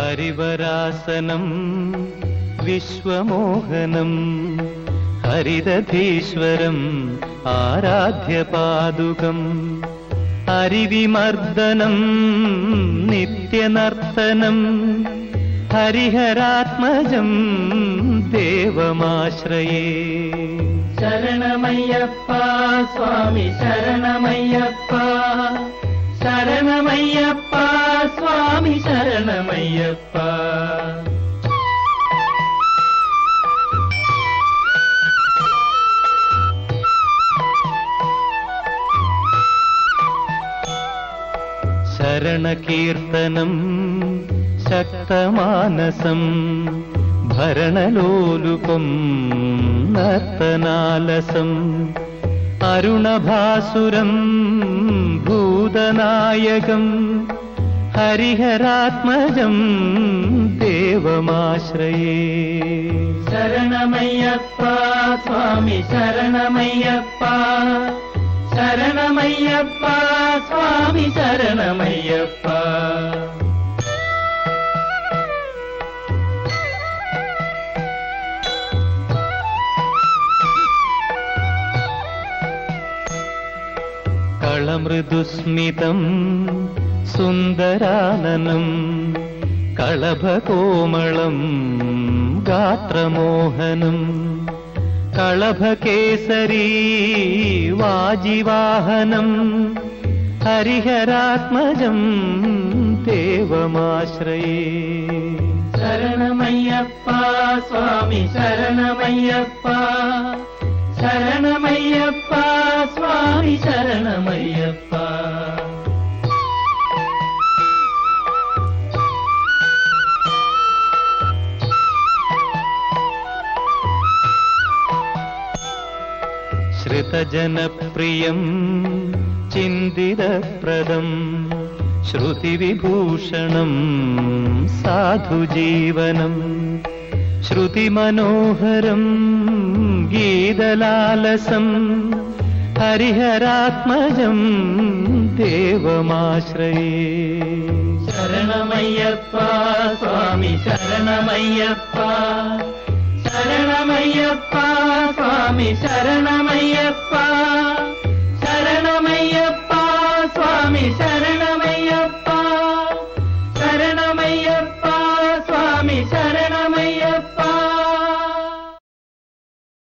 ഹരിവരാസനം വിശ്വമോഹനം ഹരിദധീശ്വരം ആരാധ്യപാദുകം ഹരിവിമർദ്ദനം നിത്യനർത്തനം ഹരിഹരാത്മജം ദേവമാശ്രയേ. ശരണമയ്യപ്പ സ്വാമി ശരണമയ്യപ്പ, ശരണമയ്യപ്പ സ്വാമി ശരണമയ്യപ്പ. ശരണകീർത്തനം ശക്തമാനസം ഭരണലോലുപം നർത്തനാലസം അരുണഭാസുരം ഭൂതനായകം ഹരിഹരാത്മജം ദേവമാശ്രയേ. ശരണമയ്യപ്പ സ്വാമി ശരണമയ്യപ്പ, ശരണമയ്യപ്പ സ്വാമി ശരണമയ്യപ്പ. കളമൃദുസ്മിതം സുന്ദരാനനം കളഭകോമളം ഗാത്രമോഹനം കളഭകേസരീ വാജിവാഹനം ഹരിഹരാത്മജം ദേവമാശ്രയേ. ശരണമയ്യപ്പ സ്വാമി ശരണമയ്യപ്പ, ശരണമയ്യപ്പ സ്വാമി ശരണമയ്യപ്പ. ശ്രുതജനപ്രിയം ചിന്തിതപ്രദം ശ്രുതിവിഭൂഷണം സാധുജീവനം ശ്രുതിമനോഹരം ഗീതലാലസം ഹരിഹരാത്മജം ദേവമാശ്രയേ. ശരണമയ്യപ്പ സ്വാമി ശരണമയ്യപ്പ, ശരണമയ്യപ്പ സ്വാമി ശരണമയ്യപ്പ.